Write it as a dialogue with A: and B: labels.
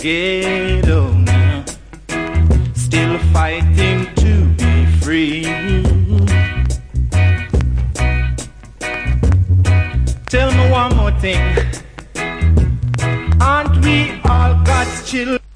A: ghetto now, still fighting to be free. Tell me one more thing, aren't we all God's children?